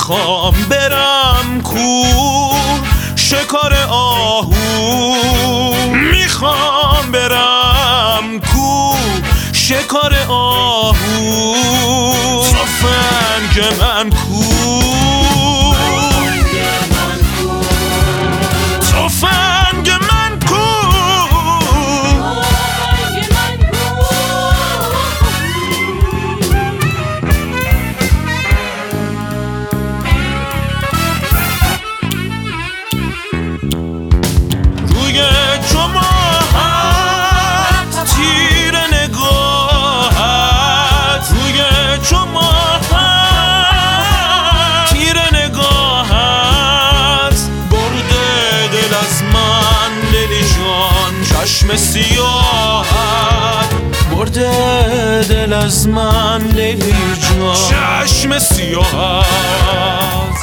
میخوام برم کوه شکار آهو، میخوام برم کوه شکار آهو، تفنگ من کو، تفنگ من کو. روی جماعت تیر نگاهت، روی جماعت تیر نگاهت، برده دل از من لیلی جان چشم سیاهت، برده دل از من لیلی جان چشم سیاهت.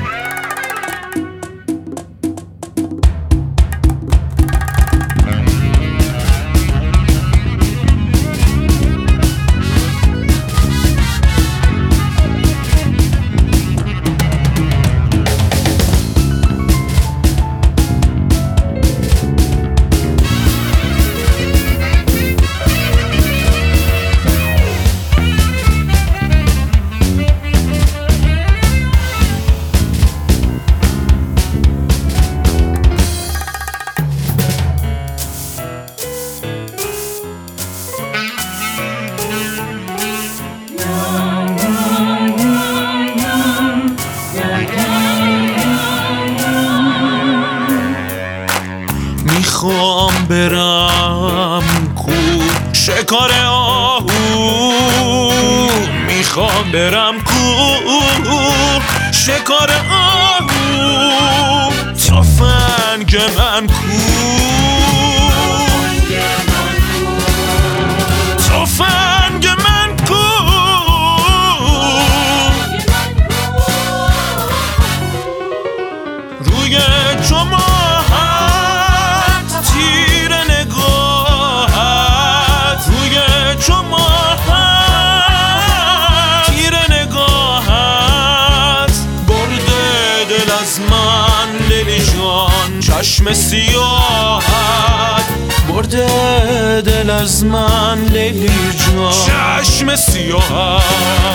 میخوام برم کوه شکار آهو، میخوام برم کوه شکار آهو، تفنگ من کو، تفنگ من کو. روی جماعت تیر نگاهت، روی جماعت تیر نگاهت، برده دل از من لیلی جان چشم سیاهت، برده دل از من لیلی جان چشم سیاهت.